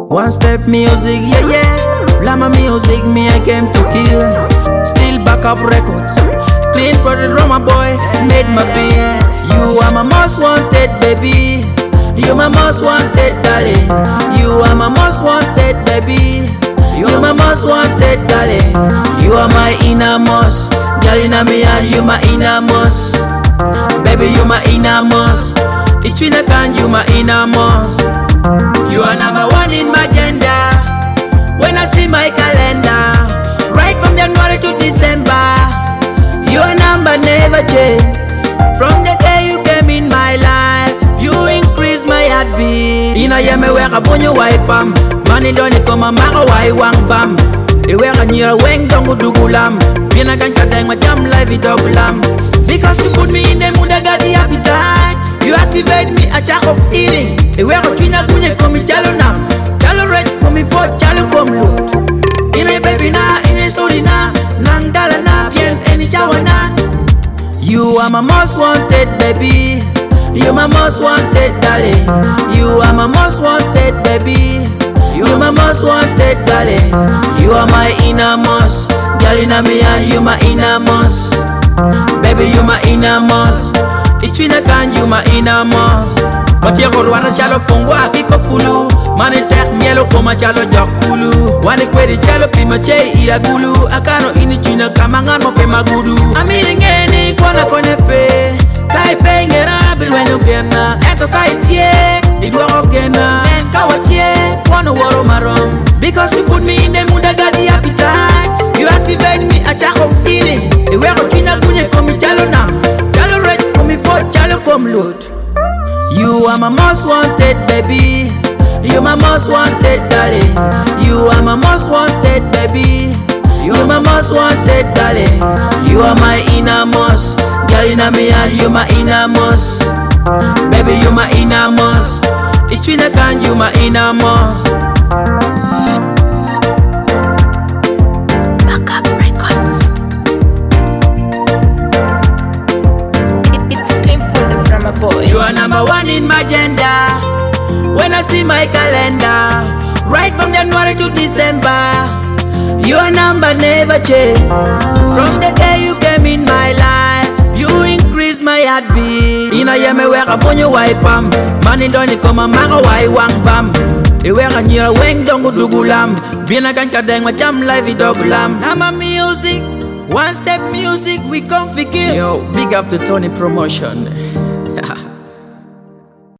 One step music, yeah, yeah. Lama music, me I came to kill. Still back up records. Clean product from my boy, made my beat. You are my most wanted baby. You my most wanted darling. You are my most wanted baby. You my most wanted darling. You are my innermost. Darling, me and you my innermost. Baby, you my innermost. Ichina can you my innermost. You are number one in my agenda. When I see my calendar, right from January to December, your number never change. From the day you came in my life, you increase my heartbeat. Ina yeme weka bunyo waipam, money don't come a maka wai wang bam. E weka nyira weng dongu dugulam. Bina kan kadang macam life idogulam. Because you put me in the mood, I got the appetite. You activate me, a chaco feeling. E weka china kunye komi chalo nam. Chalo red komi fort, chalo kom loot. Ine baby na, ine sori na. Nang dala na, bien eni chawa na. You are my most wanted baby. You my most wanted darling. You are my most wanted baby. You my most wanted darling. You are my innermost. Darling, me and you my innermost. Baby, you my innermost. Ichina can you my innermost. But you go wana chalo fungwa kiko fulu. Mani tek mielo koma chalo jakulu. Wani kwedi chalo pima che iya gulu. Akano ini china kamangan mo pe magudu. Amiri ngeni kona konepe. Kai pe ngera bilwenu gena. Eto kai tie idwaro gena. En kawa tie kono waro marom. Because you put me in the mood, I got the appetite. You activate me, a chaco feeling. The way I china kunye komi chalo nam. Chalo red komi fort, chalo kom loot. You are my most wanted baby. You my most wanted darling. You are my most wanted baby. You my most wanted darling. You are my innermost. Darling, me and you my innermost. Baby, you my innermost. Ichina can you my innermost. You are number one in my agenda. When I see my calendar, right from January to December, your number never change. From the day you came in my life, you increase my heartbeat. Ina yeme weka bunyo waipam, money don't come a maka wai wang bam. E weka nyira weng dongu dugulam. Bina kan kadang macam live idogulam. Nama music, one step music, we come for kill. Yo, big up to Tony Promotion.